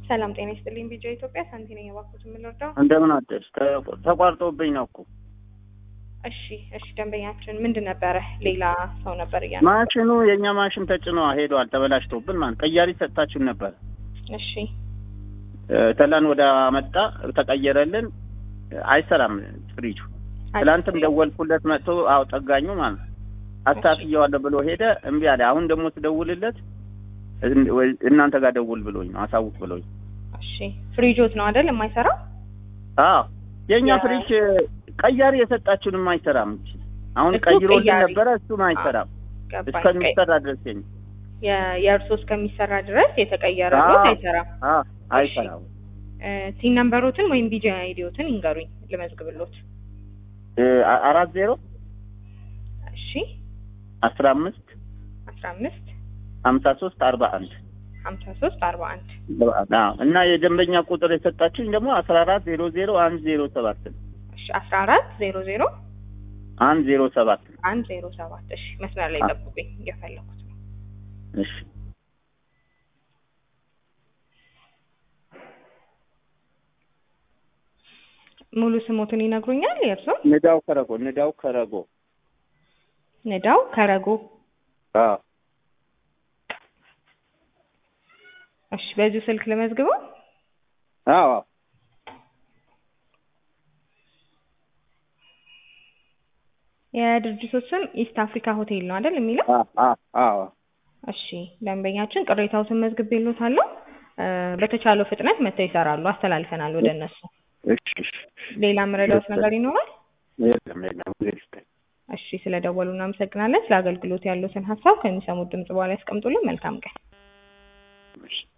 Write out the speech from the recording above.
ሰላም ጤና ይስጥልኝ ቢጆ ኢትዮጵያ ሳንቲ ነኝ ባኩት ምልርዳው እንደምን አደርሽ ተቋርጦብኝ ነው እኮ እሺ ደንበኛችን ምንድን ነበር ሌላ ሰው ነበር ያለው ማሽኑ የኛ ማሽን ተጭኖ ሄዷል ተበላሽቶብን ማን ቀያሪ ሰጣችሁ ነበር እሺ ተላን ወደ አመጣ ተቀየረልን አይሰራም ፍሪጁ ትላንትም ደወልኩለት መጥቶ አው ጠጋኙ ማለት አታፍየዋለ ብሎ ሄደ እምቢ አለ አሁን ደግሞ ትደውልለት እናንተ ጋር ደውል ብሎኝ ነው አሳውቅ ብሎኝ እሺ ፍሪጆት ነው አይደል የማይሰራው አዎ የኛ ፍሪጅ ቀያሪ የሰጣችሁንም አይሰራም አሁን ቀይሮልን ነበር እሱም አይሰራም እስከሚሰራ ድረስ የእርሶስ ከሚሰራ ድረስ የተቀየረው አይሰራም አይሰራም ሲን ነምበሮትን ወይም ቢጂ አይዲዎትን ይንገሩኝ ለመዝግብሎት 40 እሺ 15 5341 እና የደንበኛ ቁጥር የሰጣችሁኝ ደግሞ 14001007 እሺ 14001007 እሺ መስመር ላይ ጠብቁኝ እየፈለኩት ነው እሺ ሙሉ ስሞትን ይነግሩኛል የእርሶ ንዳው ከረጎ እሺ በዚህ ስልክ ለመዝግበው አዎ የድርጅቱ ስም ኢስት አፍሪካ ሆቴል ነው አይደል የሚለው አዎ እሺ ደንበኛችን ቅሬታውን መዝግቤልዎታለሁ በተቻለው ፍጥነት መተው ይሰራሉ አስተላልፈናል ወደ እነሱ እሺ ሌላ መረዳት ነገር ይኖራል የለም እሺ ስለደወሉና እናመሰግናለን ስለ አገልግሎት ያለዎትን ሐሳብ ከሚሰሙት ድምጽ በኋላ ያስቀምጡልን መልካም ቀን